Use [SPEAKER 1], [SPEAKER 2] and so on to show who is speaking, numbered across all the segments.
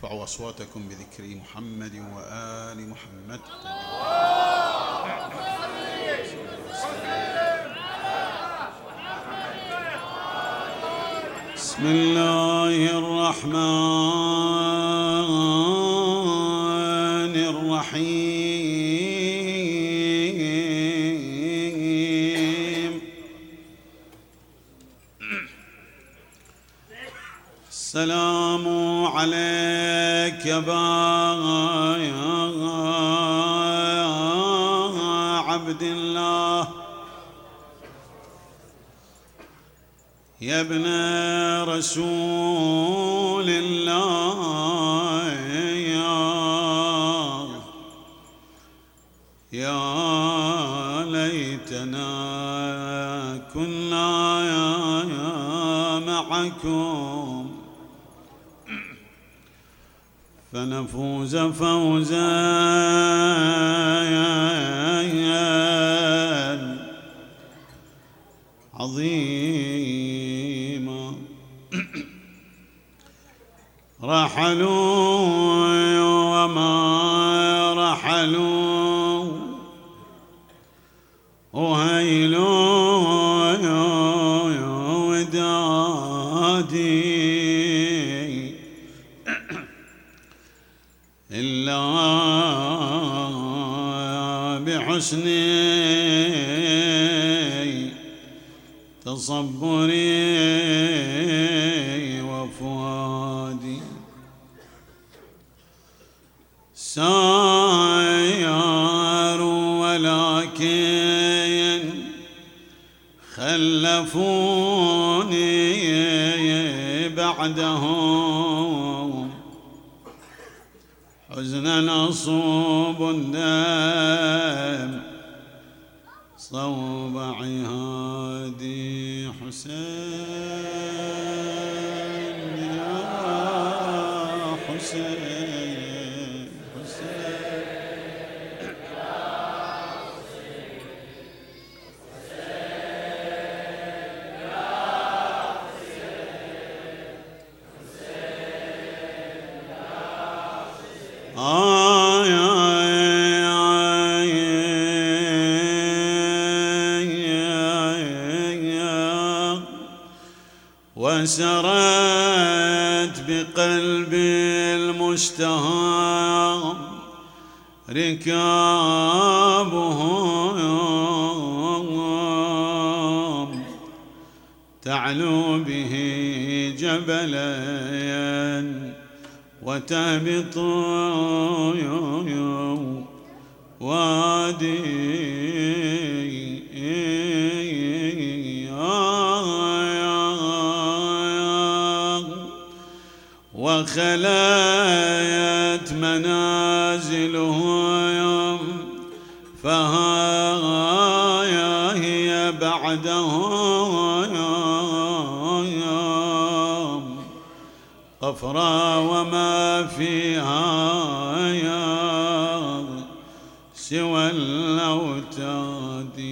[SPEAKER 1] ارفعوا أصواتكم بذكر محمد وآل محمد. بسم الله الرحمن الرحيم. السلام عليك يا عبد الله يا ابن رسول الله يا ليتنا كنا معكم فنفوز فوزا عظيما. رحلوا وما رحلوا وهيلوا ودادي إلا بحسن تصبري وفؤادي. ساير ولكن خلفوني بعدهم حزنا أصوب الدم صوب عهادي. حسين يا حسين حسين وسرت بقلبي المشتهى ركابهم تعلو به جبلا وتهبط وادي. وخلت منازلهم فها هي بعدهم غفرا وما فيها سوى الأوتاد.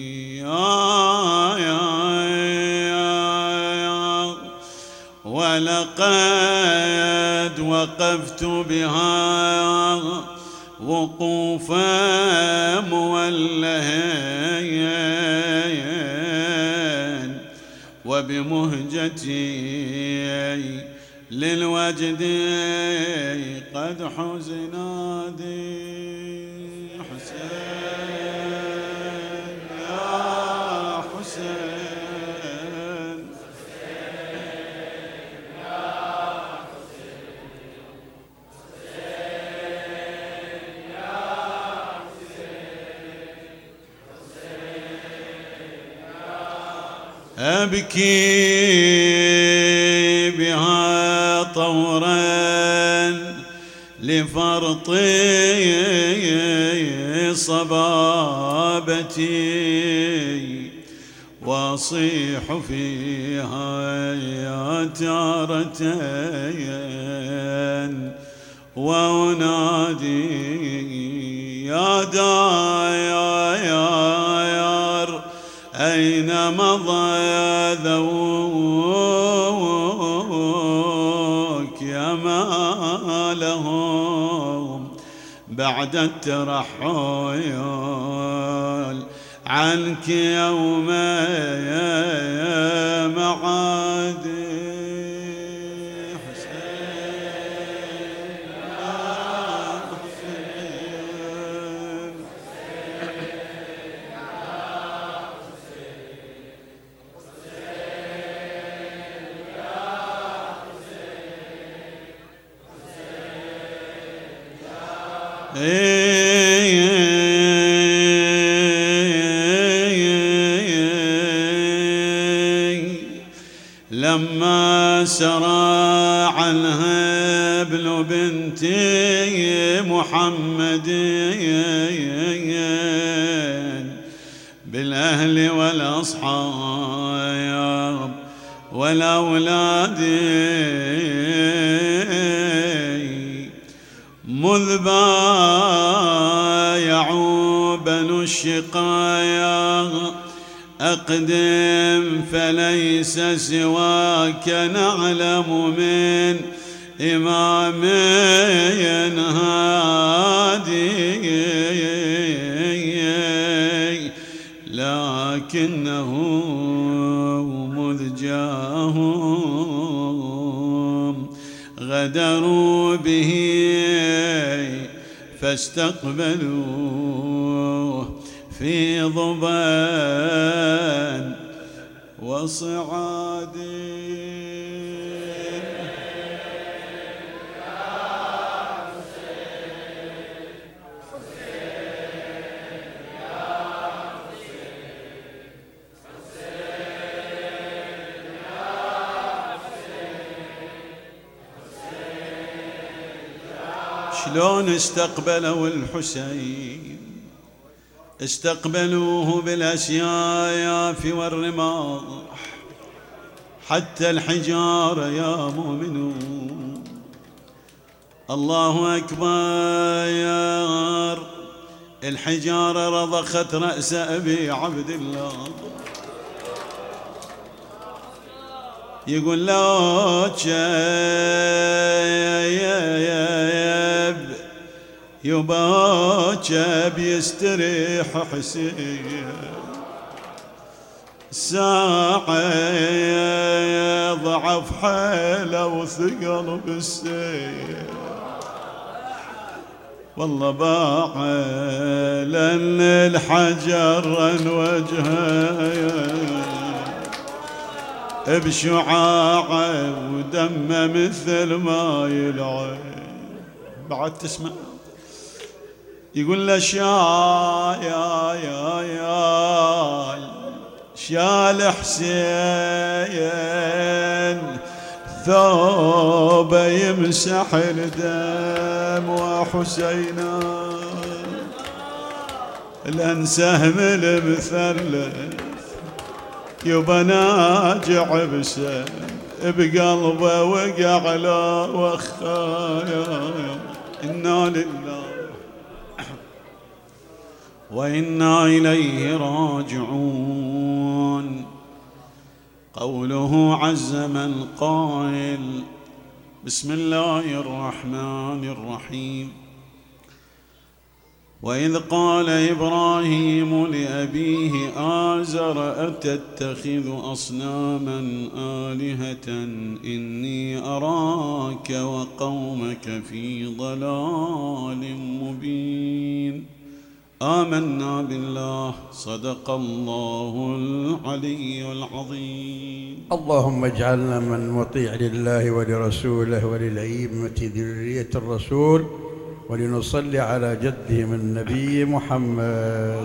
[SPEAKER 1] ولقد وقفت بها وقوفا مولهين وبمهجتي للوجد قد حزنادي. حسين يا حسين أبكي بها طورا لفرطي صبابتي وأصيح فيها يا تارتين وأنادي يا داير أين مضى ذوق يا ما بعد الترحل عنك يوم معادي. لما سرى عنها ابن بنتي محمد بالأهل والأصحاب والأولاد مذ بايعوا بنو الشقايا أقدم فليس سواك نعلم من إمام هادي لكنه مذ جاءهم غدروا به فاستقبلوه في ضبان وصعاد. شلون استقبلوا الحسين؟ استقبلوه بالأسياف والرماح حتى الحجارة يا مؤمنون. الله أكبر. الحجارة رضخت رأس أبي عبد الله، يقول لا يباك بيستريح حسين ساعة ضعف حيله وثقل بالسيف. والله باع لأن الحجر وجهه بشعاعه ودمه مثل ما العين. بعد تسمع يقول له شال حسين ثوبه يمسح الدم وحسينا لأن سهم المثلث يبا ناجع بسهم بقلبه وقع له وخايا. إنا لله وإنا إليه راجعون. قوله عز من قائل بسم الله الرحمن الرحيم. وإذ قال إبراهيم لأبيه آزر أتتخذ أصناما آلهة إني أراك وقومك في ضلال مبين. آمنا بالله صدق الله العلي العظيم.
[SPEAKER 2] اللهم اجعلنا من مطيع لله ولرسوله وللأئمة ذرية الرسول ولنصلي على جدهم النبي محمد.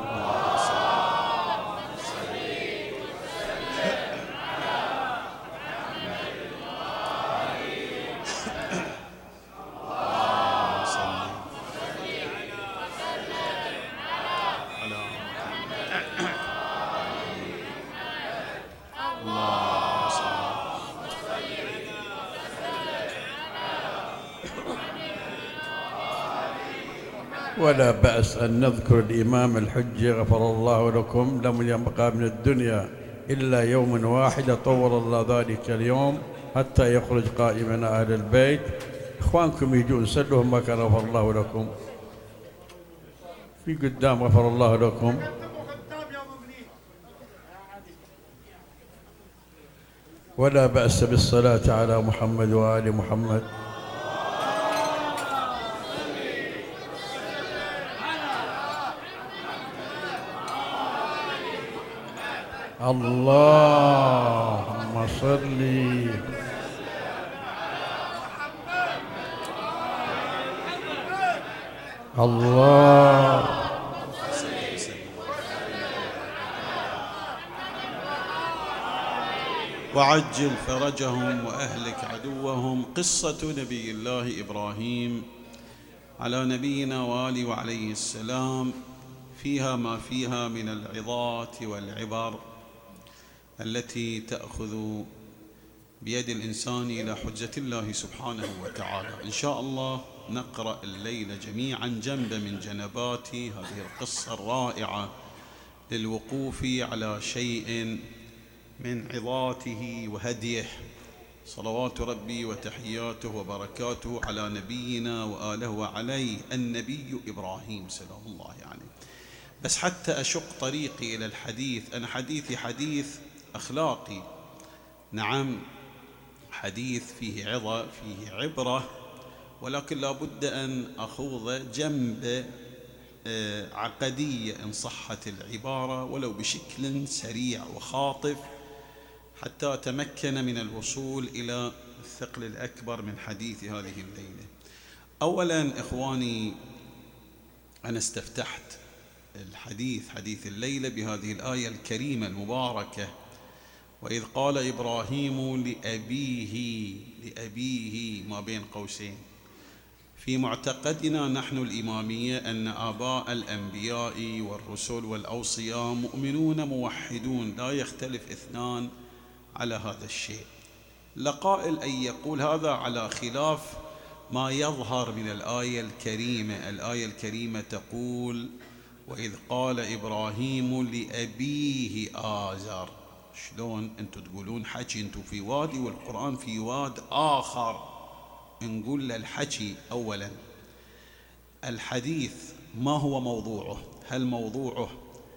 [SPEAKER 2] ولا بأس أن نذكر الإمام الحجة غفر الله لكم. لم يبقى من الدنيا إلا يوم واحد طول الله ذلك اليوم حتى يخرج قائمنا أهل البيت. إخوانكم يجون سلوهم ما كان غفر الله لكم. في قدام غفر الله لكم. ولا بأس بالصلاة على محمد وآل محمد. اللهم صل الله.
[SPEAKER 1] وعجل فرجهم وأهلك عدوهم. قصة نبي الله إبراهيم على نبينا وآله وعليه السلام فيها ما فيها من العظات والعبر التي تأخذ بيد الإنسان إلى حجة الله سبحانه وتعالى. إن شاء الله نقرأ الليلة جميعا جنب من جنبات هذه القصة الرائعة للوقوف على شيء من عظاته وهديه، صلوات ربي وتحياته وبركاته على نبينا وآله وعليه النبي إبراهيم سلام الله عليه. بس حتى أشق طريقي إلى الحديث، أنا حديثي حديث أخلاقي، نعم حديث فيه عظة فيه عبرة، ولكن لا بد أن أخوض جنب عقدية إن صحت العبارة ولو بشكل سريع وخاطف حتى أتمكن من الوصول إلى الثقل الأكبر من حديث هذه الليلة. أولا إخواني، أنا استفتحت الحديث حديث الليلة بهذه الآية الكريمة المباركة: وإذ قال إبراهيم لأبيه ما بين قوسين. في معتقدنا نحن الإمامية أن آباء الأنبياء والرسل والأوصياء مؤمنون موحدون، لا يختلف اثنان على هذا الشيء. لقائل أن يقول هذا على خلاف ما يظهر من الآية الكريمة. الآية الكريمة تقول: وإذ قال إبراهيم لأبيه آزر. شلون أنتم تقولون حكي أنتم في وادي والقرآن في واد آخر؟ نقول للحكي أولا الحديث ما هو موضوعه؟ هل موضوعه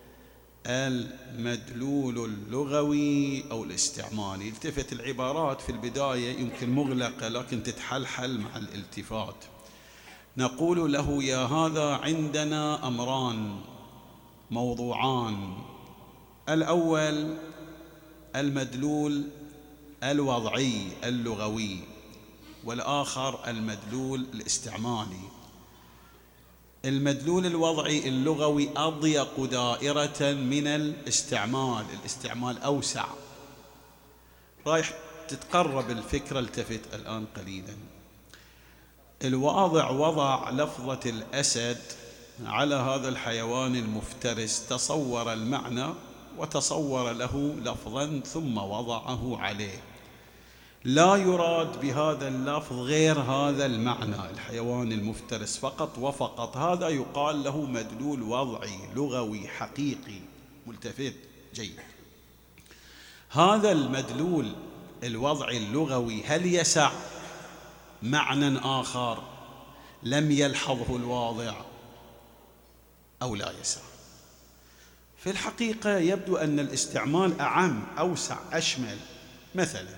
[SPEAKER 1] المدلول اللغوي أو الاستعمالي؟ التفت العبارات في البداية يمكن مغلقة لكن تتحلحل مع الالتفات. نقول له: يا هذا عندنا أمران موضوعان، الأول المدلول الوضعي اللغوي، والآخر المدلول الاستعمالي. المدلول الوضعي اللغوي أضيق دائرة من الاستعمال، الاستعمال أوسع. رايح تتقرب الفكرة، التفت الآن قليلا. الواضع وضع لفظة الأسد على هذا الحيوان المفترس، تصور المعنى وتصور له لفظا ثم وضعه عليه. لا يراد بهذا اللفظ غير هذا المعنى، الحيوان المفترس فقط وفقط. هذا يقال له مدلول وضعي لغوي حقيقي. ملتفت جيد. هذا المدلول الوضعي اللغوي هل يسع معنى آخر لم يلحظه الواضع أو لا يسع؟ في الحقيقة يبدو أن الاستعمال أعم أوسع أشمل. مثلا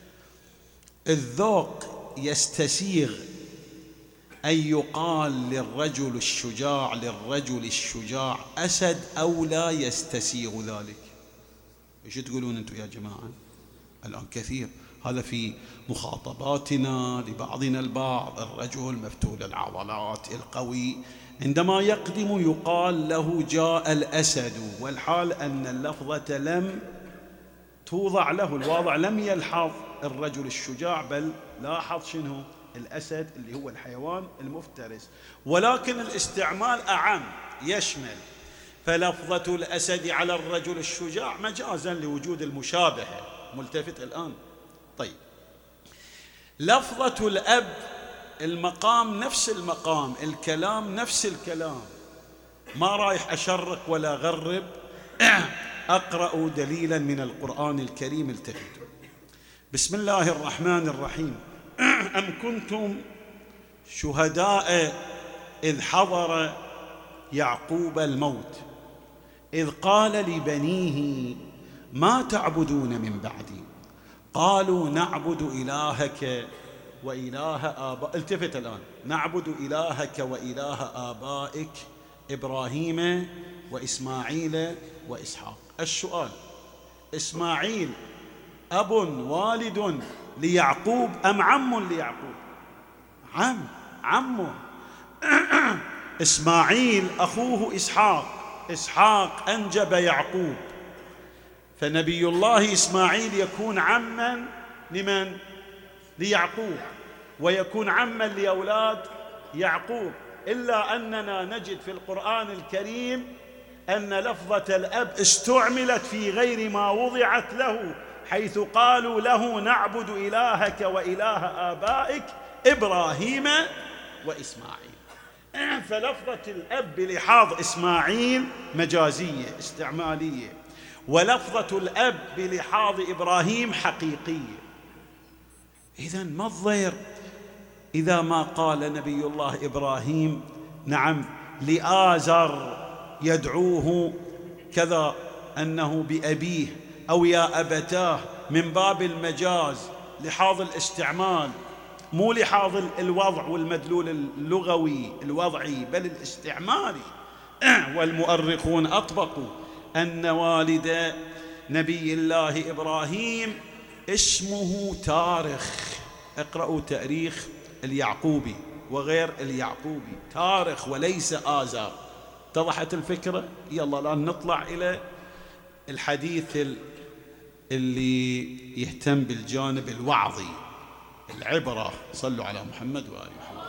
[SPEAKER 1] الذوق يستسيغ أن يقال للرجل الشجاع أسد أو لا يستسيغ ذلك؟ ايش تقولون أنتم يا جماعة؟ الآن كثير هذا في مخاطباتنا لبعضنا البعض، الرجل مفتول العضلات القوي عندما يقدم يقال له جاء الأسد، والحال أن اللفظة لم توضع له، الواضع لم يلحظ الرجل الشجاع بل لاحظ شنو؟ الأسد اللي هو الحيوان المفترس. ولكن الاستعمال أعم يشمل، فلفظة الأسد على الرجل الشجاع مجازا لوجود المشابهة. ملتفت الآن؟ طيب، لفظة الأب المقام نفس المقام، الكلام نفس الكلام. ما رايح أشرق ولا غرب، أقرأ دليلا من القرآن الكريم. التفتوا: بسم الله الرحمن الرحيم. أم كنتم شهداء إذ حضر يعقوب الموت، إذ قال لبنيه ما تعبدون من بعدي؟ قالوا نعبد إلهك وإله آبائك. التفت الآن، نعبد إلهك وإله آبائك إبراهيم وإسماعيل وإسحاق. السؤال: إسماعيل أب والد ليعقوب أم عم ليعقوب؟ عمه. إسماعيل أخوه إسحاق، إسحاق أنجب يعقوب، فنبي الله إسماعيل يكون عما لمن؟ ليعقوب، ويكون عما لأولاد يعقوب. إلا أننا نجد في القرآن الكريم أن لفظة الأب استعملت في غير ما وضعت له، حيث قالوا له نعبد إلهك وإله آبائك إبراهيم وإسماعيل. فلفظة الأب بلحاظ إسماعيل مجازية استعمالية، ولفظة الأب بلحاظ إبراهيم حقيقية. إذن ما الضير إذا ما قال نبي الله إبراهيم نعم لآزر يدعوه كذا أنه بأبيه، أو يا أبتاه، من باب المجاز لحاظ الاستعمال، مو لحاظ الوضع والمدلول اللغوي الوضعي، بل الاستعمالي. والمؤرخون أطبقوا أن والد نبي الله إبراهيم اسمه تارخ. اقرأوا تاريخ اليعقوبي وغير اليعقوبي، تارخ وليس آزار. اتضحت الفكرة؟ يلا الآن نطلع إلى الحديث اللي يهتم بالجانب الوعظي، العبرة. صلوا على محمد وآل محمد.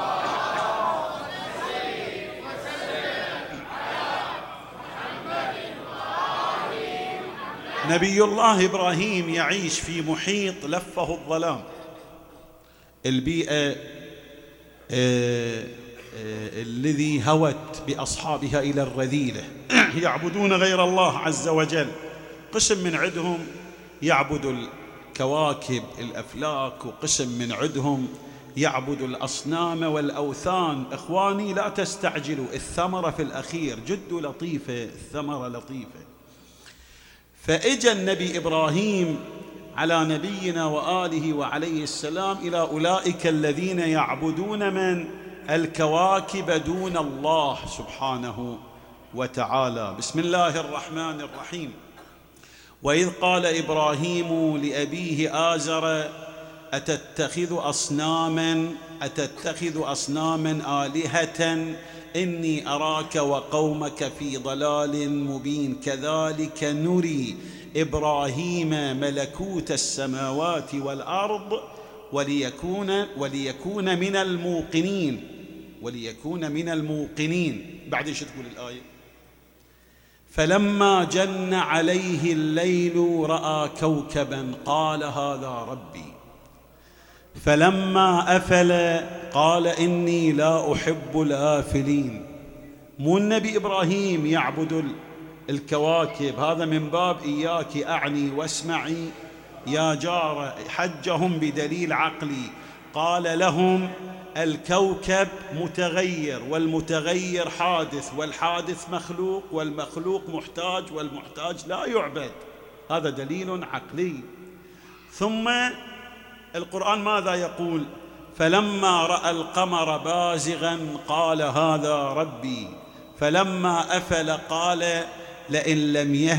[SPEAKER 1] نبي الله إبراهيم يعيش في محيط لفه الظلام، البيئة الذي هوت بأصحابها إلى الرذيلة، يعبدون غير الله عز وجل. قسم من عدهم يعبد الكواكب الأفلاك، وقسم من عدهم يعبد الأصنام والأوثان. إخواني لا تستعجلوا، الثمرة في الأخير جد لطيفة، الثمرة لطيفة. فإجى النبي إبراهيم على نبينا وآله وعليه السلام إلى أولئك الذين يعبدون من الكواكب دون الله سبحانه وتعالى. بسم الله الرحمن الرحيم. وإذ قال إبراهيم لأبيه آزر أتتخذ أصناما آلهة إني أراك وقومك في ضلال مبين كذلك نري إبراهيم ملكوت السماوات والأرض وليكون من الموقنين. بعدين شو تقول الآية؟ فلما جن عليه الليل رأى كوكبا قال هذا ربي، فلما أفل قال إني لا أحب الآفلين. مو النبي إبراهيم يعبد الكواكب، هذا من باب إياك أعني واسمعي يا جار، حجهم بدليل عقلي. قال لهم الكوكب متغير، والمتغير حادث، والحادث مخلوق، والمخلوق محتاج، والمحتاج لا يعبد. هذا دليل عقلي. ثم القرآن ماذا يقول؟ فلما رأى القمر بازغا قال هذا ربي، فلما أفل قال لئن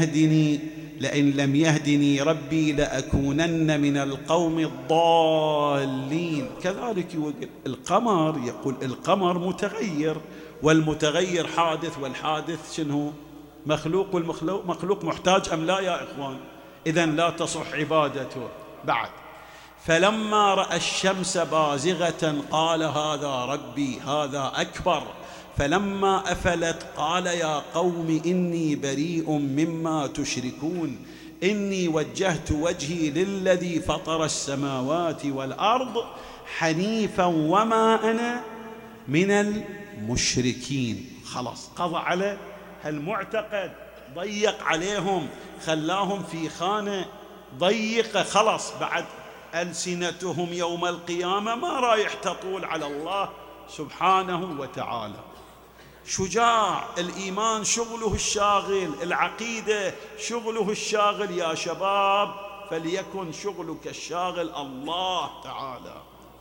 [SPEAKER 1] لم يهدني ربي لأكونن من القوم الضالين. كذلك القمر، يقول القمر متغير، والمتغير حادث، والحادث شنو؟ مخلوق، والمخلوق محتاج أم لا يا إخوان؟ إذن لا تصح عبادته. بعد فلما رأى الشمس بازغة قال هذا ربي هذا أكبر، فلما أفلت قال يا قوم إني بريء مما تشركون إني وجهت وجهي للذي فطر السماوات والأرض حنيفا وما أنا من المشركين. خلاص قضى على هالمعتقد، ضيق عليهم، خلاهم في خانة ضيقة. خلاص بعد ألسنتهم يوم القيامة ما رايح تطول على الله سبحانه وتعالى. شجاع. الإيمان شغله الشاغل، العقيدة شغله الشاغل. يا شباب فليكن شغلك الشاغل الله تعالى.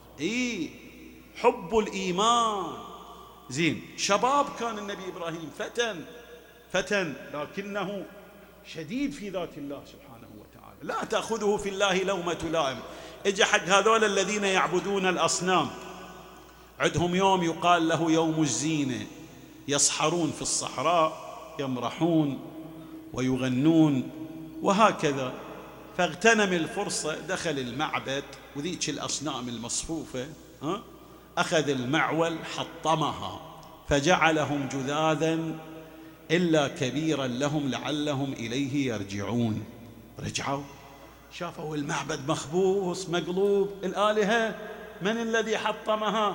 [SPEAKER 1] حب الإيمان. زين، شباب كان النبي إبراهيم فتن لكنه شديد في ذات الله سبحانه وتعالى، لا تأخذه في الله لومة لائم. اجى حق هذول الذين يعبدون الأصنام، عندهم يوم يقال له يوم الزينة، يصحرون في الصحراء، يمرحون ويغنون وهكذا. فاغتنم الفرصة، دخل المعبد وذيك الأصنام المصفوفة أخذ المعول حطمها فجعلهم جذاذا إلا كبيرا لهم لعلهم إليه يرجعون. رجعوا شافوا المعبد مخبوص مقلوب، الآلهة من الذي حطمها؟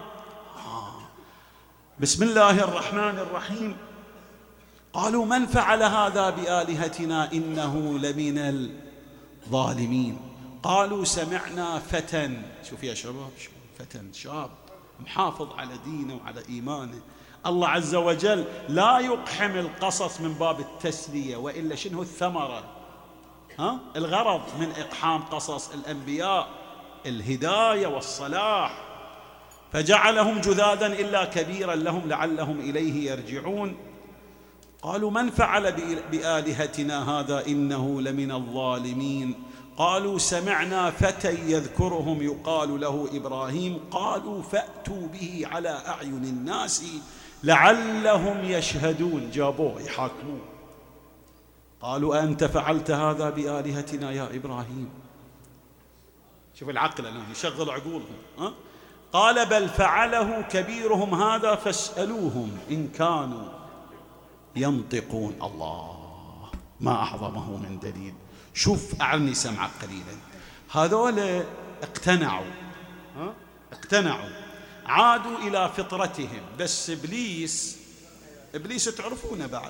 [SPEAKER 1] بسم الله الرحمن الرحيم. قالوا من فعل هذا بآلهتنا إنه لمن الظالمين. قالوا سمعنا فتى، شوف يا شباب، فتى شاب محافظ على دينه وعلى إيمانه. الله عز وجل لا يقحم القصص من باب التسلية، وإلا شنو الثمرة؟ الغرض من إقحام قصص الأنبياء الهداية والصلاح. فجعلهم جذاذا إلا كبيرا لهم لعلهم إليه يرجعون. قالوا من فعل بآلهتنا هذا إنه لمن الظالمين. قالوا سمعنا فتى يذكرهم يقال له إبراهيم. قالوا فأتوا به على أعين الناس لعلهم يشهدون. جابوه يحاكموه. قالوا أنت فعلت هذا بآلهتنا يا إبراهيم؟ شوف العقل الآن يشغل عقولهم. قال بل فعله كبيرهم هذا فاسألوهم إن كانوا ينطقون. الله، ما أعظمه من دليل. شوف أعني سمعك قليلا. هذول اقتنعوا عادوا إلى فطرتهم. بس إبليس تعرفونه بعد.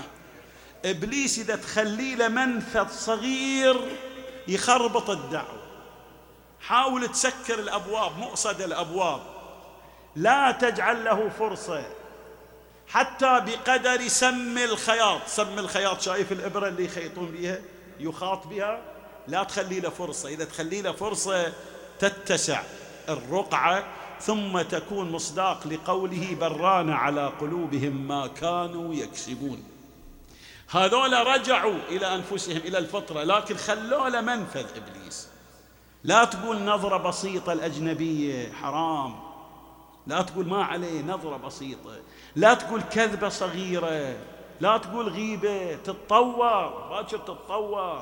[SPEAKER 1] إبليس إذا تخلي له منفذ صغير يخربط الدعوة. حاول تسكر الأبواب، مؤصد الأبواب، لا تجعل له فرصة حتى بقدر سم الخياط. شايف الإبرة اللي يخيطون بها يخاط بها؟ لا تخلي له فرصة. إذا تخلي له فرصة تتسع الرقعة، ثم تكون مصداق لقوله بران على قلوبهم ما كانوا يكسبون. هذول رجعوا إلى أنفسهم إلى الفطرة، لكن خلوا له منفذ إبليس. لا تقول نظرة بسيطة الأجنبية حرام، لا تقول ما عليه نظرة بسيطة، لا تقول كذبة صغيرة، لا تقول غيبة، تتطور باكر تتطور.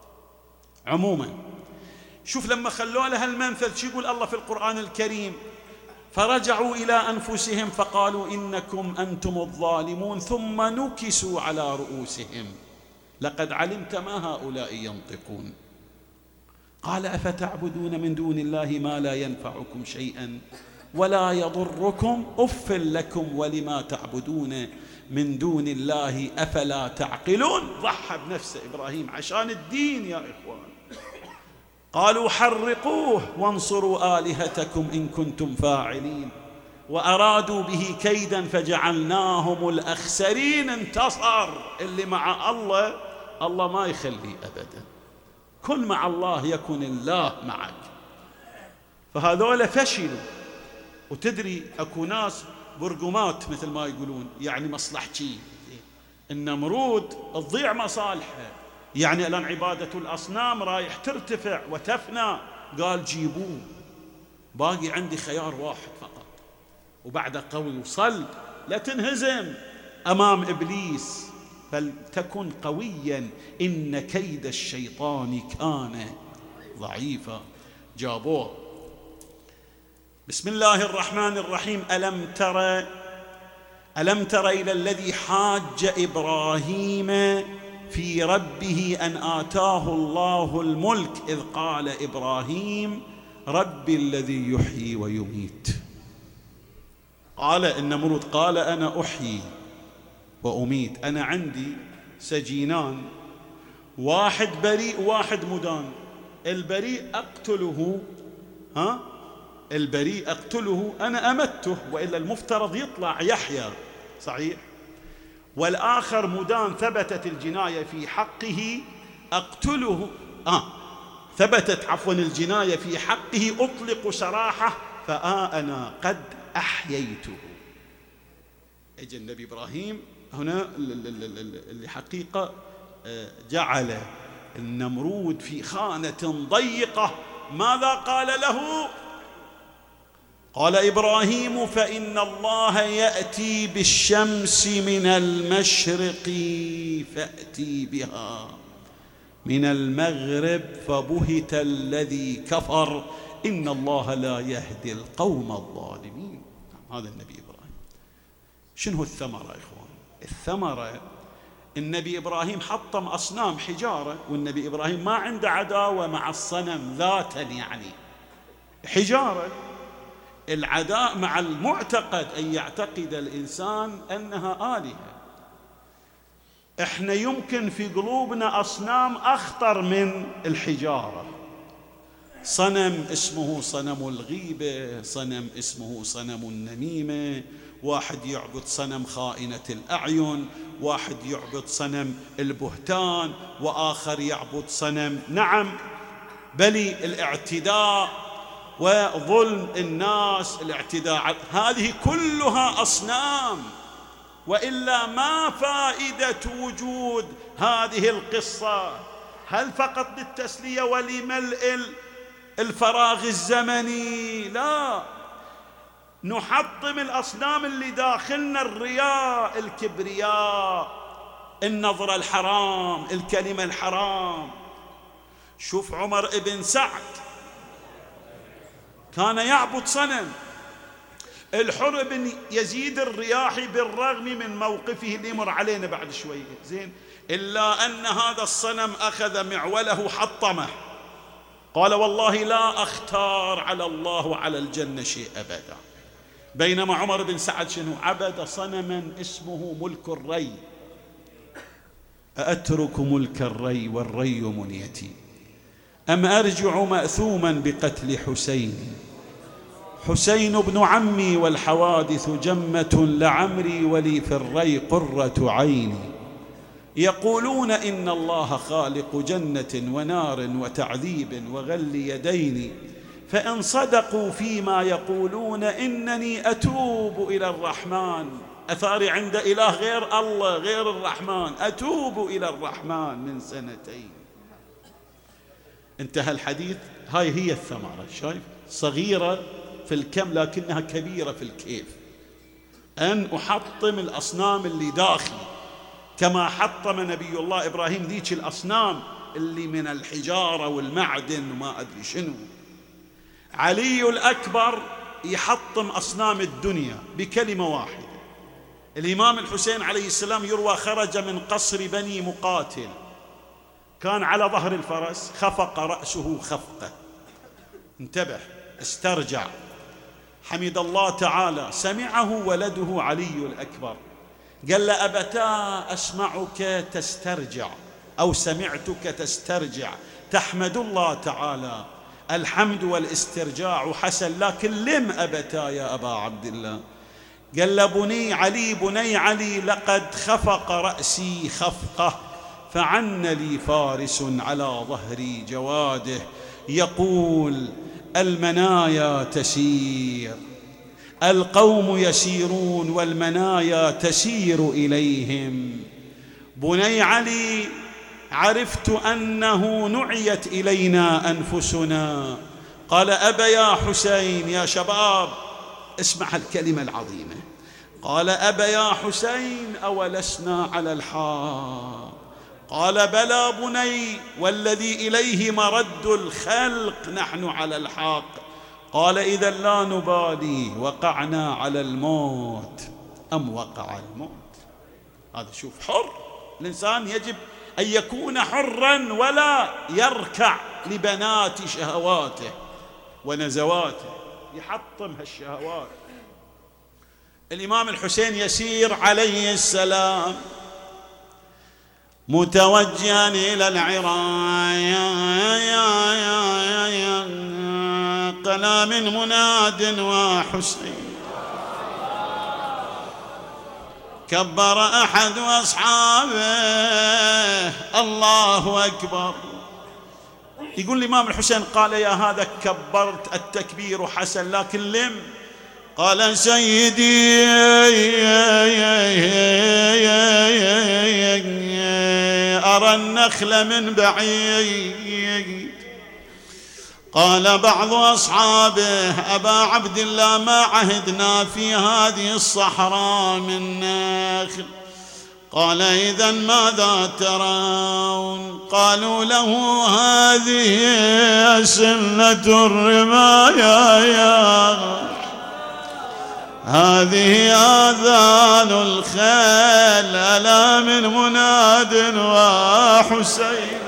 [SPEAKER 1] عموما شوف لما خلوا له المنفذ شو يقول الله في القرآن الكريم؟ فرجعوا إلى أنفسهم فقالوا إنكم أنتم الظالمون ثم نكسوا على رؤوسهم لقد علمت ما هؤلاء ينطقون. قال أفتعبدون من دون الله ما لا ينفعكم شيئا ولا يضركم أف لكم ولما تعبدون من دون الله أفلا تعقلون. ضحى بنفسه إبراهيم عشان الدين يا إخوان. قالوا حرقوه وانصروا آلهتكم إن كنتم فاعلين وأرادوا به كيدا فجعلناهم الأخسرين. انتصر اللي مع الله، الله ما يخلي أبدا. كن مع الله يكن الله معك. فهذول فشلوا. وتدري أكو ناس برقمات مثل ما يقولون، يعني مصلحتي. النمرود تضيع مصالحه، يعني الآن عبادة الأصنام رايح ترتفع وتفنى. قال جيبوه، باقي عندي خيار واحد فقط وبعد قوي وصل، لا تنهزم أمام إبليس، فلتكن قويا إن كيد الشيطان كان ضعيفا. جابوه. بسم الله الرحمن الرحيم. ألم تر إلى الذي حاج إبراهيم في ربه أن آتاه الله الملك إذ قال إبراهيم ربي الذي يحيي ويميت. قال النمرود قال أنا أحيي وأميت، أنا عندي سجينان، واحد بريء واحد مدان. البريء أقتله، أنا أمته، وإلا المفترض يطلع يحيى. صحيح. والآخر مدام ثبتت الجناية في حقه أقتله، ثبتت عفوا الجناية في حقه أطلق سراحه، فأنا قد أحييته. أجى النبي إبراهيم هنا اللي حقيقة جعل النمرود في خانة ضيقة. ماذا قال له؟ قال إبراهيم: فإن الله يأتي بالشمس من المشرق فأتي بها من المغرب فبهت الذي كفر إن الله لا يهدي القوم الظالمين. هذا النبي إبراهيم. شنو الثمرة يا إخوان؟ الثمرة النبي إبراهيم حطم أصنام حجارة، والنبي إبراهيم ما عنده عداوة مع الصنم ذاتا، يعني حجارة. العداء مع المعتقد، أن يعتقد الإنسان أنها آلهة. إحنا يمكن في قلوبنا أصنام أخطر من الحجارة. صنم اسمه صنم الغيبة، صنم اسمه صنم النميمة، واحد يعبد صنم خائنة الأعين، واحد يعبد صنم البهتان، وآخر يعبد صنم بلي الاعتداء وظلم الناس، الاعتداء. هذه كلها أصنام. وإلا ما فائدة وجود هذه القصة؟ هل فقط للتسلية ولملء الفراغ الزمني؟ لا، نحطم الأصنام اللي داخلنا: الرياء، الكبرياء، النظرة الحرام، الكلمة الحرام. شوف عمر بن سعد كان يعبد صنم. الحر بن يزيد الرياحي بالرغم من موقفه اللي يمر علينا بعد شوي زين، إلا أن هذا الصنم أخذ معوله حطمه، قال: والله لا أختار على الله وعلى الجنة شيء أبدا. بينما عمر بن سعد شنو؟ عبد صنما اسمه ملك الري. أأترك ملك الري والري منيتي، أم أرجع مأثوما بقتل حسين بن عمي والحوادث جمة لعمري ولي في الري قرة عيني. يقولون إن الله خالق جنة ونار وتعذيب وغل يدين، فإن صدقوا فيما يقولون إنني أتوب إلى الرحمن. أثاري عند إله غير الله غير الرحمن، أتوب إلى الرحمن من 2 انتهى الحديث. هاي هي الثمرة. شايف؟ صغيرة في الكم لكنها كبيرة في الكيف. أن أحطم الأصنام اللي داخلي كما حطم نبي الله إبراهيم ذيك الأصنام اللي من الحجارة والمعدن وما أدري شنو. علي الأكبر يحطم أصنام الدنيا بكلمة واحدة. الإمام الحسين عليه السلام يروى خرج من قصر بني مقاتل، كان على ظهر الفرس، خفق رأسه خفقة، انتبه، استرجع، حمد الله تعالى، سمعه ولده علي الأكبر، قال له: أبتاه أسمعك تسترجع أو سمعتك تسترجع، تحمد الله تعالى، الحمد والاسترجاع حسن، لكن لم أبتا يا أبا عبد الله؟ قال له: بني علي لقد خفق رأسي خفقة، فعن لي فارس على ظهري جواده يقول: المنايا تسير، القوم يسيرون والمنايا تسير إليهم. بني علي، عرفت أنه نعيت إلينا أنفسنا. قال: أبا يا حسين، يا شباب اسمع الكلمة العظيمة، قال: أبا يا حسين أولسنا على الحق؟ قال: بلى بني، والذي إليه مرد الخلق نحن على الحق. قال: إذا لا نبالي، وقعنا على الموت أم وقع الموت. هذا شوف، حر الإنسان يجب أن يكون حرا ولا يركع لبنات شهواته ونزواته، يحطم هالشهوات. الإمام الحسين يسير عليه السلام متوجها إلى العراء، قلا من مناد وحسين، كبر أحد أصحابه الله أكبر. يقول الإمام الحسين قال يا هذا كبرت التكبير حسن لكن لم. قال سيدي أرى النخل من بعيد. قال بعض أصحابه أبا عبد الله ما عهدنا في هذه الصحراء من نخل. قال إذن ماذا ترون؟ قالوا له هذه سنة الرمايا، هذه آذان الخيل ألا من مناد وحسين.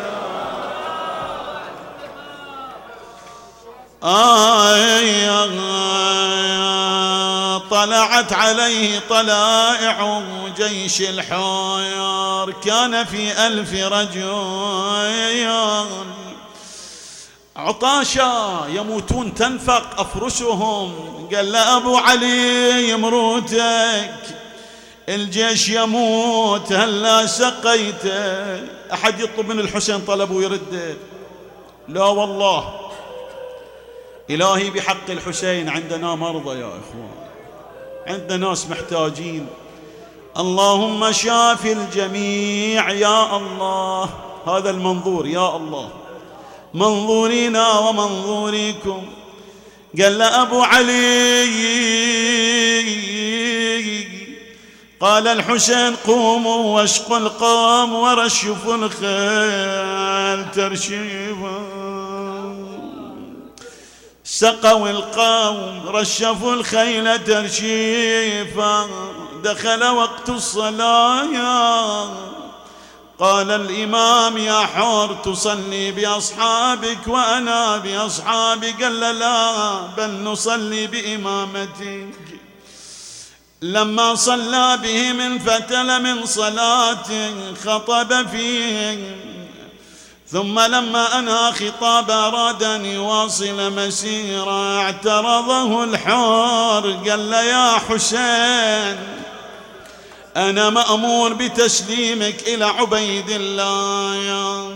[SPEAKER 1] طلعت عليه طلائع جيش الحير، كان في 1000 رجل عطاشا يموتون تنفق أفرسهم. قال له أبو علي يمروتك الجيش يموت هلا سقيته. أحد يطلب من الحسين طلب ويرده؟ لا والله. إلهي بحق الحسين عندنا مرضى يا إخوان، عندنا ناس محتاجين. اللهم شاف الجميع يا الله. هذا المنظور يا الله، منظورنا ومنظوركم. قال له أبو علي، قال الحسين قوموا واشقوا القوم ورشفوا الخيل ترشيفا. سقوا القوم رشفوا الخيل ترشيفا. دخل وقت الصلاة. قال الإمام يا حور تصلي بأصحابك وأنا بأصحابي؟ قال لا بل نصلي بإمامتك. لما صلى بهم انفتل من صلاته خطب فيه، ثم لما أنهى خطاب أراد أن يواصل مسيرة اعترضه الحور. قال له يا حسين أنا مأمور بتسليمك إلى عبيد الله.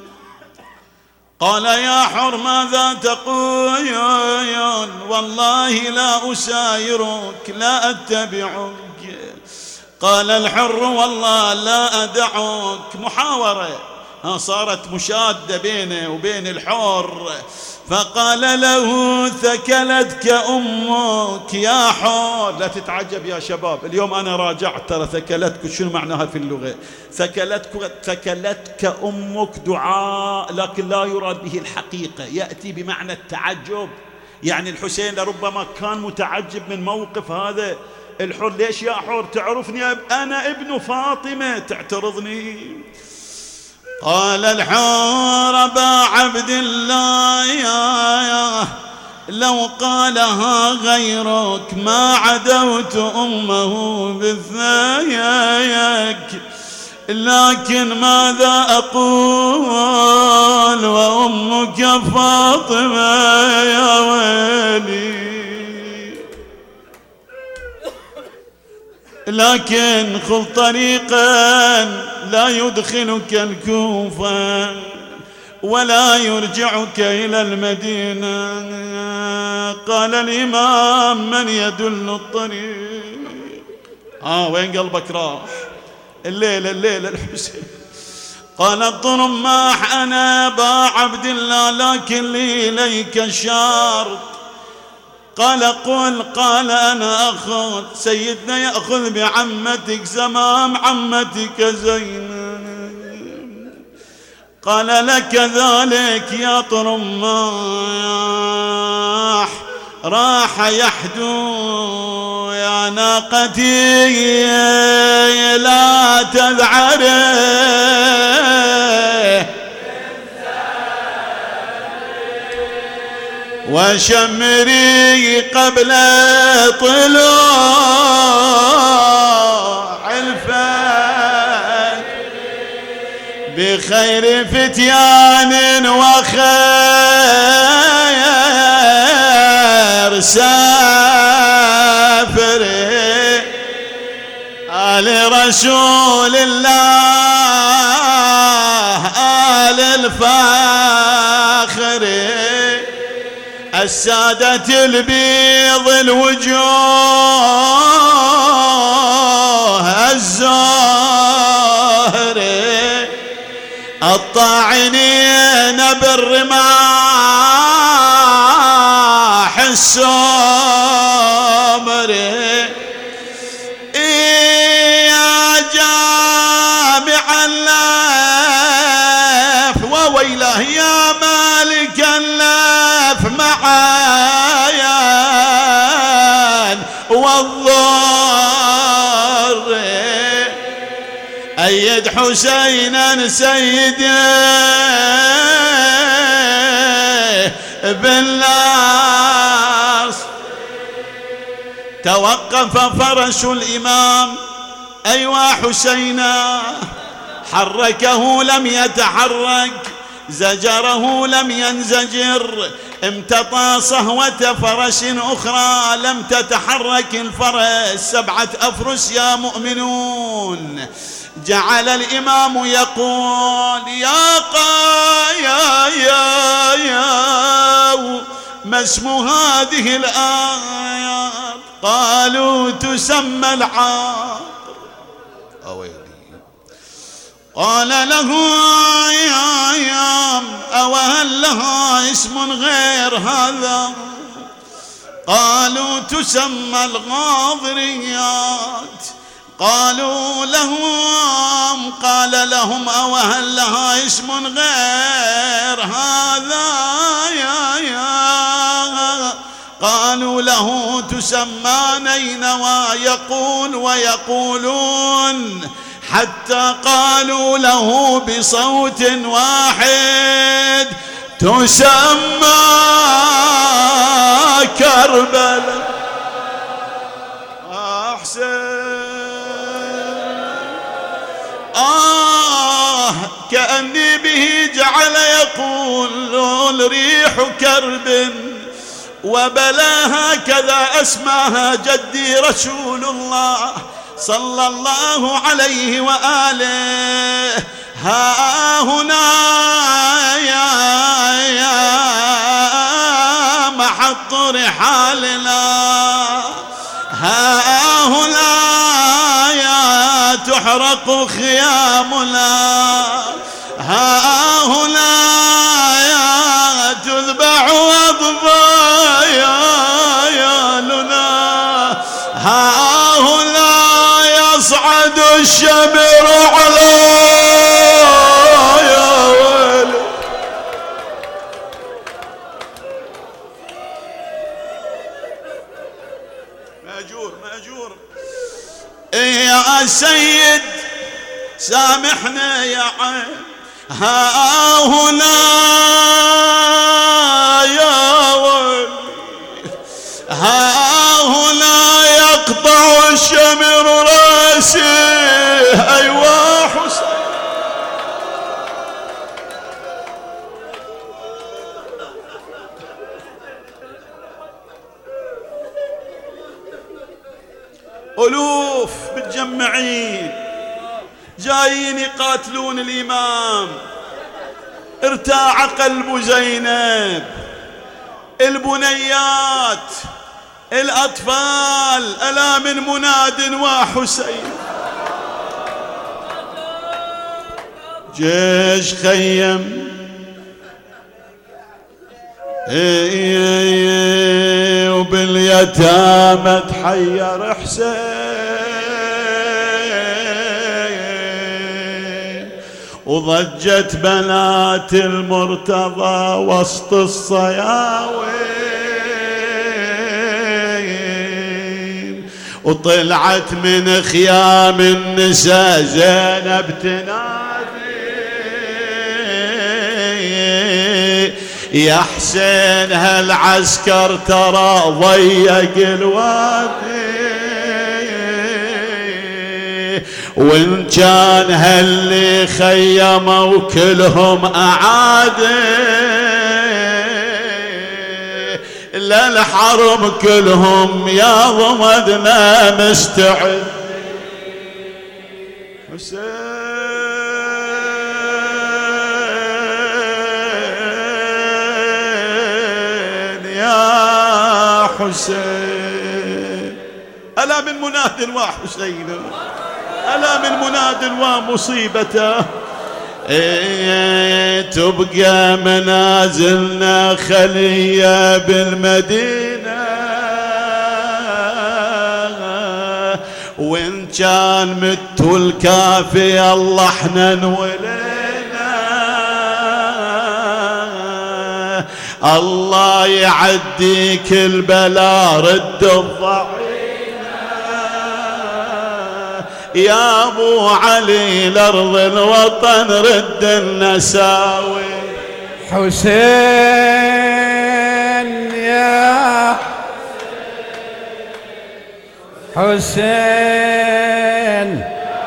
[SPEAKER 1] قال يا حر ماذا تقول؟ والله لا أسايرك لا أتبعك. قال الحر والله لا أدعك. محاورة صارت مشادة بينه وبين الحر. فقال له ثكلتك أمك يا حور. لا تتعجب يا شباب، اليوم أنا راجعت ترى ثكلتك شنو معناها في اللغة. ثكلتك أمك دعاء لكن لا يراد به الحقيقة، يأتي بمعنى التعجب. يعني الحسين لربما كان متعجب من موقف هذا الحر. ليش يا حور تعرفني أنا ابن فاطمة تعترضني؟ قال الحور أبا عبد الله لو قالها غيرك ما عدوت أمه بثناياك، لكن ماذا أقول وأمك فاطمة يا ويلي. لكن خذ طريقا لا يدخلك الكوفة ولا يرجعك إلى المدينة. قال الإمام من يدل الطريق؟ وين قلبك راح؟ الليلة الحسين. قال الطرماح أنا أبا عبد الله لكن لي إليك شرط. قال قل. قال أنا أخذ. سيدنا يأخذ بعمتك زمام عمتك زينب. قال لك ذلك يا طرماح. راح يحدو يا ناقتي لا تذعره وشمري قبل طلوع الفجر بخير فتيان وخير سافر آل رسول الله آل الفاخر السادة البيض الوجوه الزهر الطاعنين بالرماح السمر يا جامع اللف وويله يا مالك اللف معايا والضر أيد حسينا سيدي بالناس. توقف فرس الإمام أيوا حسينا حركه لم يتحرك زجره لم ينزجر امتطى صهوة فرس أخرى لم تتحرك الفرس 7 أفرس يا مؤمنون. جعل الإمام يقول يا ما اسم هذه الآيات؟ قالوا تسمى العاقر. قال له يا أوهل لها اسم غير هذا؟ قالوا تسمى الغاضريات. قالوا لهم قال لهم أوهل لها اسم غير هذا قالوا له تسمى نينوى. يقول ويقولون حتى قالوا له بصوت واحد تسمى كربلاء. كأني به جعل يقول ريح كرب وبلا هكذا أسماها جدي رسول الله صلى الله عليه وآله. ها هنا يا محط رحالنا ها هنا يا تحرق خيامنا ها هنا يا تذبح أضفايالنا ها هنا يصعد الشمر على يا ويلي. مأجور يا سيد سامحنا يا عين. ها هنا يا ولي ها هنا يقطع الشمر راسي أيوا حسين. ألوف متجمعين جايين يقاتلون الإمام. ارتاع قلب زينب البنيات الأطفال ألا من مناد وحسين. جيش خيم وباليتامى تحير حسين وضجت بنات المرتضى وسط الصياوين وطلعت من خيام النساء زينب تنادي يا حسين هالعسكر ترى ضيق الوادي وإن كان هاللي خيموا كلهم أعادي للحرب كلهم يا ضمدنا مستعد. حسين يا حسين. ألا من مناد وحسين، ألا من مناد ومصيبته. تبقى منازلنا خلية بالمدينة، وإن كان مت الكافي الله احنا نولينا. الله يعديك البلا رد الضعينة يا ابو علي لارض الوطن رد النساوي.
[SPEAKER 2] حسين يا حسين.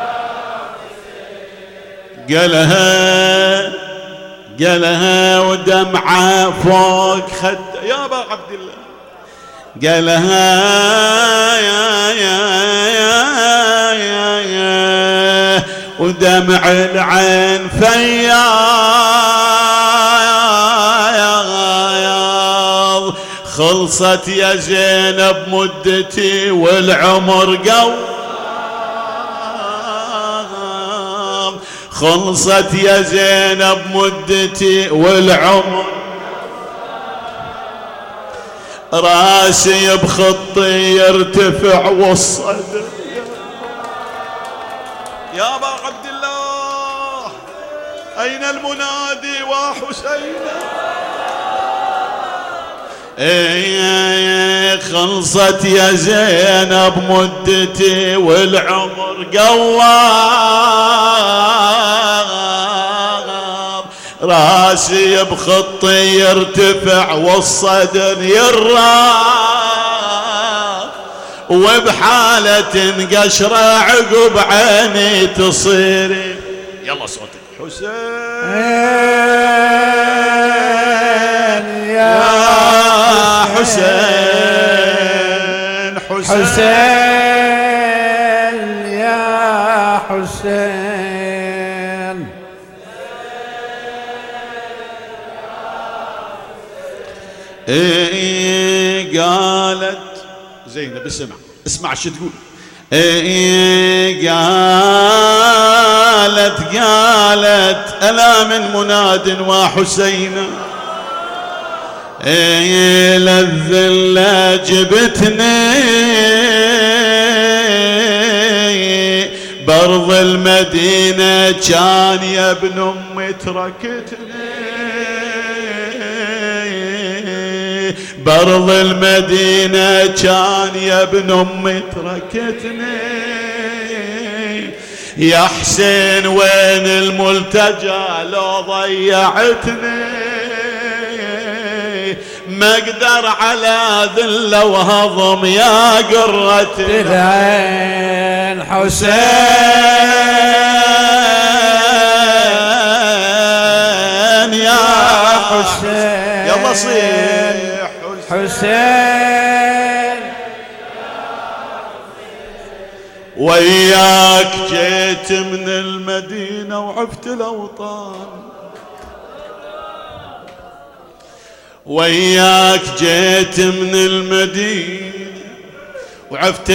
[SPEAKER 1] قالها ودمعه فوق خد يا ابا عبد الله. قالها يا ودمع العين فياض. خلصت يا زينب مدتي والعمر قوام. خلصت يا زينب مدتي والعمر. راسي بخطي يرتفع والصدر يا ابا عبد الله. اين المنادي وحسين؟ خلصت يا زينب مدتي والعمر قوام. راسي بخطي يرتفع والصدر يرام. وبحالة قشرة عقب عيني تصير. يلا صوتك. حسين يا حسين.
[SPEAKER 2] حسين يا حسين.
[SPEAKER 1] قالت زينب اسمع شو تقول. قالت ألا من مناد وحسين. للذلة جبتني برض المدينة كان يا ابن أمي تركتني. برض المدينة كان يا ابن أمي تركتني. يا حسين وين الملتجى لو ضيعتني. ما اقدر على ذله وهضم يا قرة
[SPEAKER 2] العين. حسين
[SPEAKER 1] يا حسين. يلا صيح
[SPEAKER 2] حسين.
[SPEAKER 1] وياك جيت من المدينة وعفت الأوطان. وياك جيت من المدينة وعفت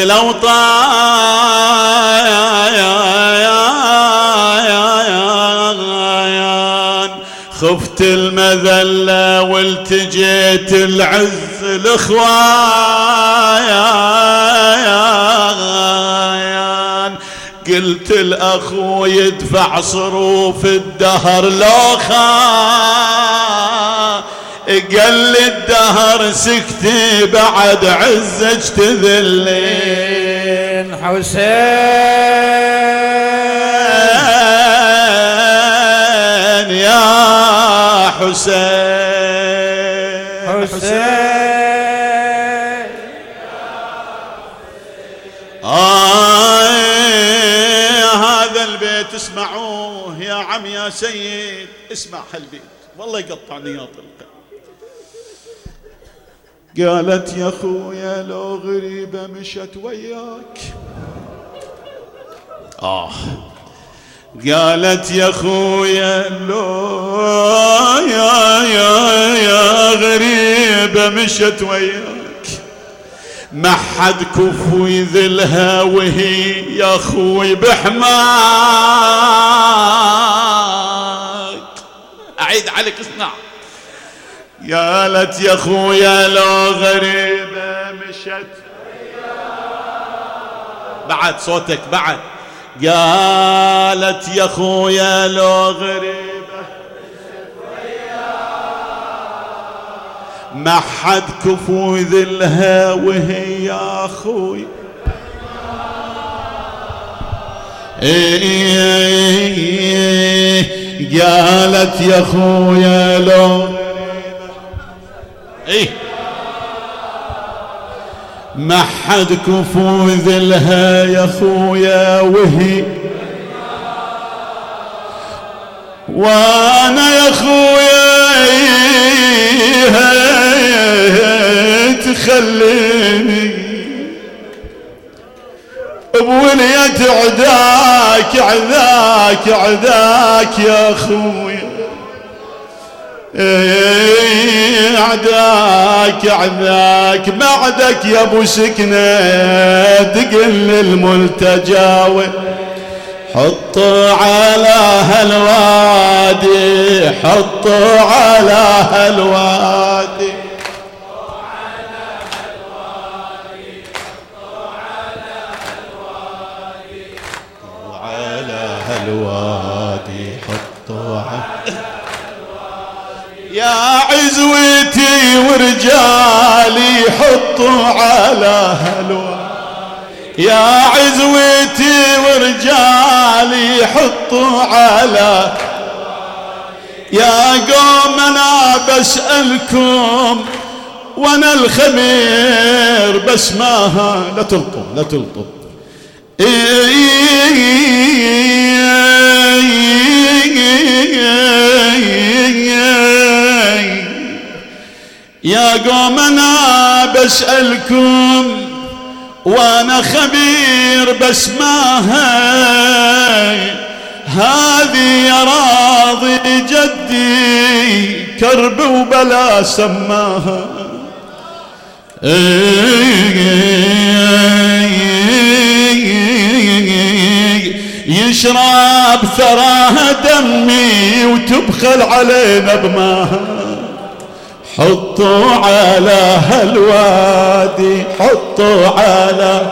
[SPEAKER 1] الأوطان. خفت المذلة والتجيت العز الإخوان. قلت الأخو يدفع صروف الدهر لو خان. قال لي الدهر سكتي بعد عزك تذلين.
[SPEAKER 2] حسين
[SPEAKER 1] يا حسين.
[SPEAKER 2] حسين
[SPEAKER 1] هذا البيت اسمعوه يا عم يا سيد. اسمع هالبيت والله يقطع نياط القلب. قالت يا خويا لو غريبة مشت وياك. قالت يا خويا لو يا غريبة مشت وياك ما حد كفو يذلها وهي يا خوي بحماك. أعيد عليك اسمع. قالت يا خويا لو غريبة مشت بعد صوتك بعد. قالت يا خويا لو غريبة ما حد كفو ذلها وهي يا خوي قالت يا خويا لو ما حد كفو ذلها يا خويا وهي وانا يا خويا تخليني بولية عداك عداك يا خويا عداك بعدك يا ابو سكنة تقل الملتجاوي حطوا على هالوادي حطوا على هالوادي حطوا على يا عزوتي ورجالي حطوا على هالوادي يا عزوتي ورجالي حطوا على يا قوم انا بسألكم وانا الخمير بس ماها لا تلطم لا تلطم يا قوم انا بسألكم وانا خبير بس ماها هذه يا راضي جدي كرب وبلا سماها يشرب ثراها دمي وتبخل علينا بماها حطوا على هالوادي حطوا على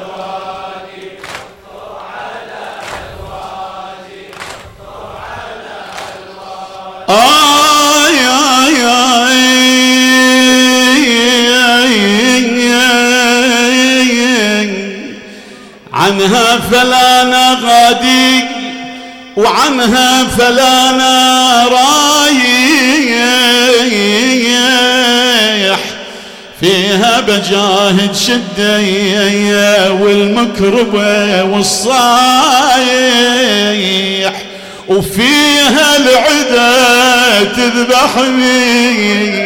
[SPEAKER 1] عنها فلانا غادي وعنها فلانا رايح فيها بجاهد شدة والمكربة والصايح وفيها العدا تذبحني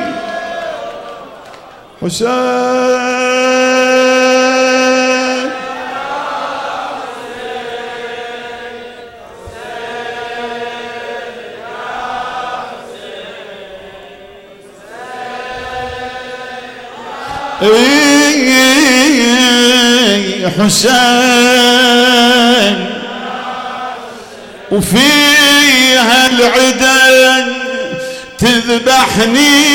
[SPEAKER 1] حسين حسين وفيها العدا تذبحني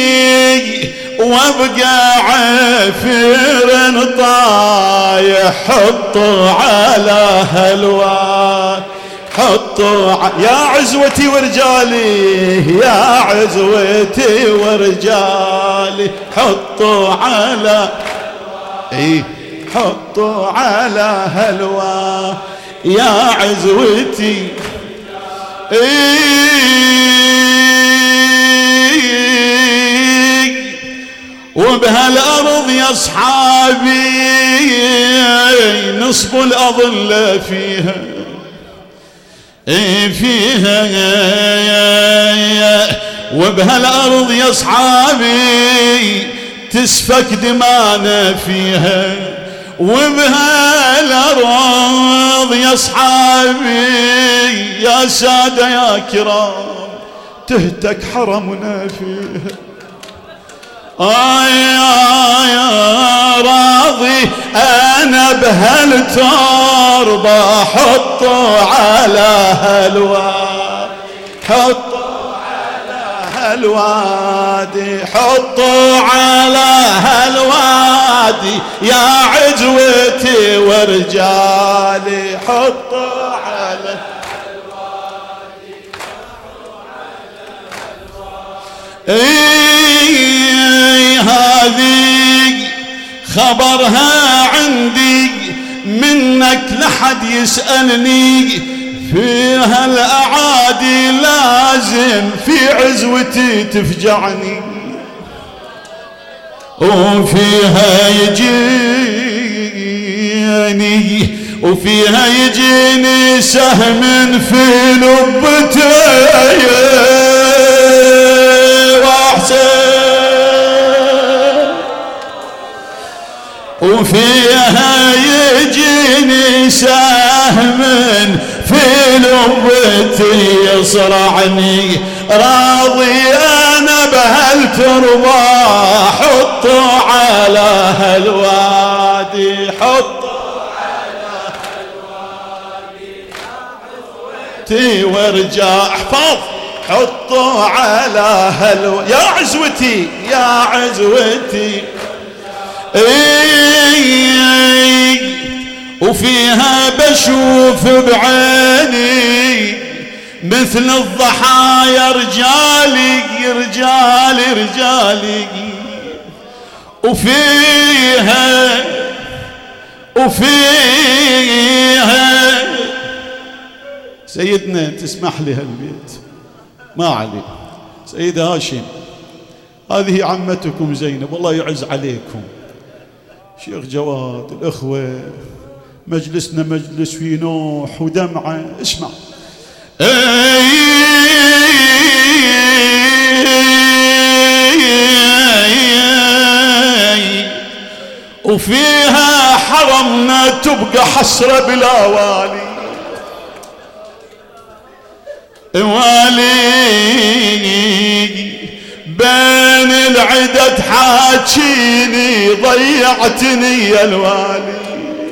[SPEAKER 1] وابقى عفير طايح حطوا على هالواد حطوا يا عزوتي ورجالي يا عزوتي ورجالي حطوا على حطوا على هالوا يا عزوتي وبهالأرض يا أصحابي نصب الأظل فيها وبهالأرض يا أصحابي تسفك دمانا فيها وبهالأرض يا أصحابي يا سادة يا كرام تهتك حرمنا فيها. يا راضي أنا بهالتربة حطوا على هالوادي، حطوا على هالوادي، حطوا على هالوادي يا عزوتي ورجالي، حطوا على هالوادي، حطوا على هالوادي. هذه خبرها عندي منك لحد يسألني، فيها الأعادي لازم في عزوتي تفجعني، وفيها يجيني سهم في لبتي واحسن، وفيها يجيني سهم في لبتي يصرعني. راضي أنا بهالتربة حطوا على هالوادي، حطوا على هالوادي يا عزوتي وارجع احفظ، حطوا على هالوادي يا عزوتي يا عزوتي. وفيها بشوف بعيني مثل الضحايا رجالي رجالي رجالي، وفيها سيدنا تسمح لي هالبيت ما علي. سيد هاشم هذه عمتكم زينب والله يعز عليكم. شيخ جواد الأخوة مجلسنا مجلس فيه نوح ودمعة. اسمع وفيها حرمنا تبقى حسرة بلا والي، بين العدد حاجيني ضيعتني يا الوالي.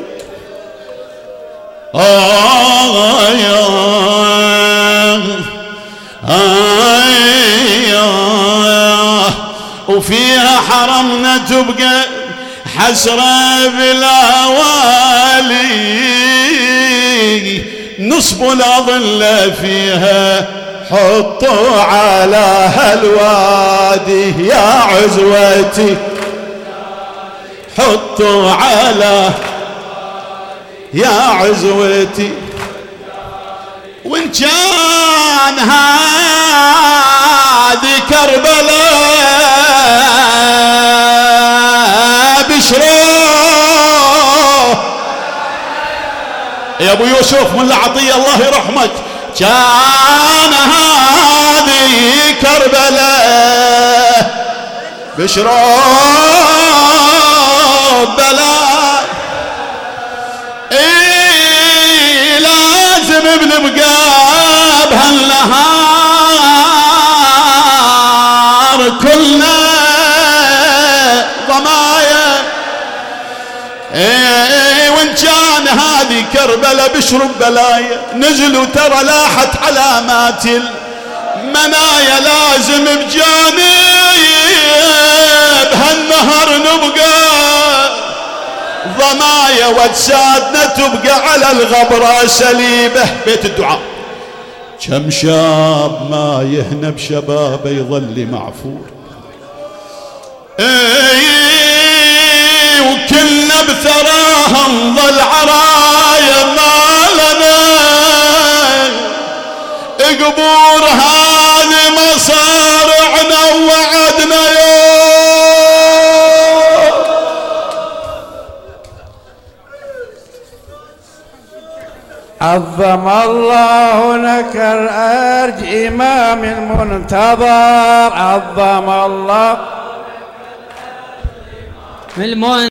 [SPEAKER 1] وفيها حرمنا تبقى حسرة بلا والي، نصب الأظل فيها حطوا على هالوادي يا عزوتي، حطوا على يا عزوتي. وإن كان هذه كربلاء بشروه يا أبو يوسف من عطية الله يرحمك، كان هذه كربلاء بشروه بلاء، لازم بنبقى بهالنهار كلنا ضمايا. وإن كان هذه كربلاء بشرب بلايا، نزلوا ترى لاحت علامات المنايا، لازم بجانب هالنهر نبقى ضمايا، واجسادنا تبقى على الغبرة سليبة. بيت الدعاء. كم شاب ما يهنى بشبابه يظل معفور، وكلنا بثراها نظل عرايا، ما لنا قبور هذه مصارعنا ووعدنا يوم.
[SPEAKER 2] عظم الله لك الأرج إمام المنتظر، عظم الله